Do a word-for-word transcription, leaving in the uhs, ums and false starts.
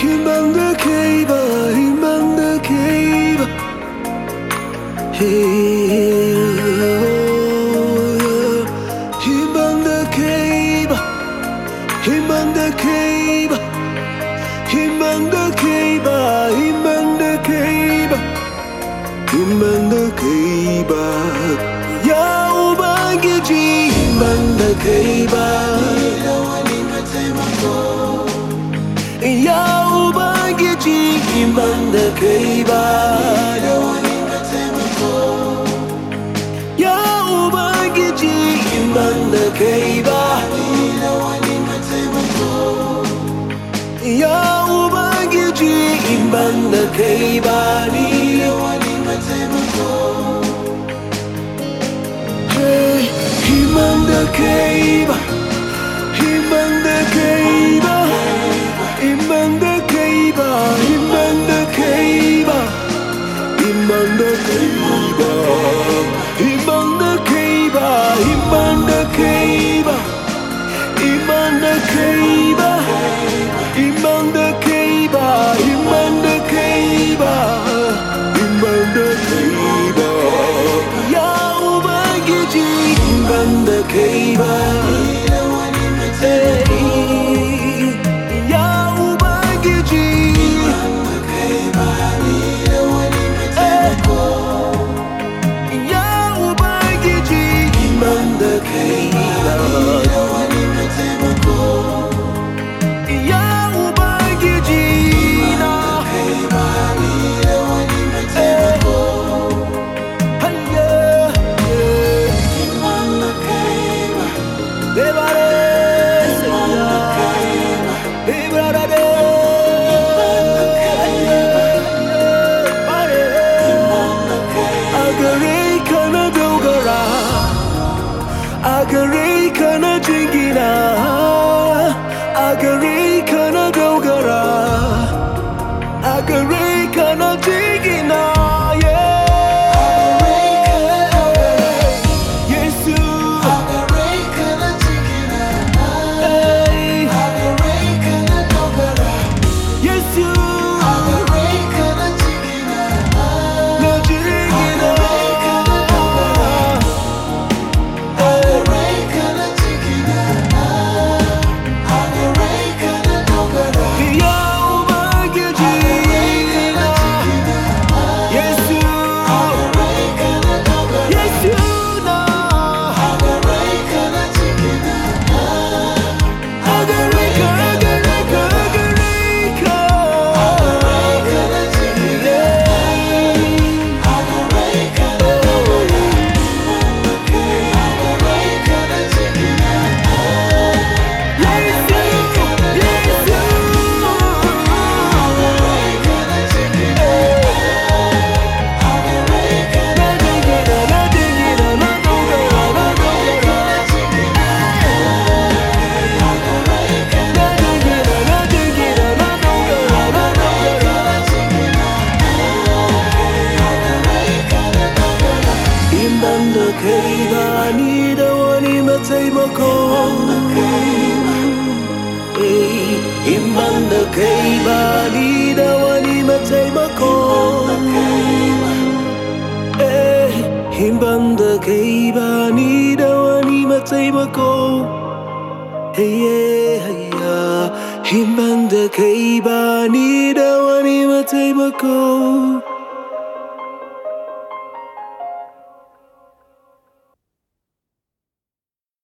ban da kai ba, in ban da kai ba. Hey, in ban da kai ba, in ban da kai ba, in ban da kai ba, in ban da kai ba, in ban da kai ba. Ya Ubangiji, in ban da kai ba. Ya Ubangiji, in ban da kai ba. Ya Ubangiji, in ban da kai ba. Ya Ubangiji, in ban da kai ba ni. Hey, in ban da kai ba, in ban da kai ba. Imanda Kaiba, Imanda Kaiba, Imanda Kaiba, Imanda Kaiba, Imanda Kaiba, Imanda Kaiba, Imanda Kaiba, Imanda Kaiba, Imanda Kaiba. Ya Ubangiji, Imanda Kaiba. Agare kana jingina, agare kana dogara, agare kana jingina, yeah. Yesu, agare kana jingina, hey. Agare kana dogara, Yesu, agare kana jingina, na jingina. Kaiba ni da wani mataimako. In ban da kaiba ni da wani mataimako. In ban da kaiba ni da wani mataimako. In ban da kaiba ni da wani mataimako.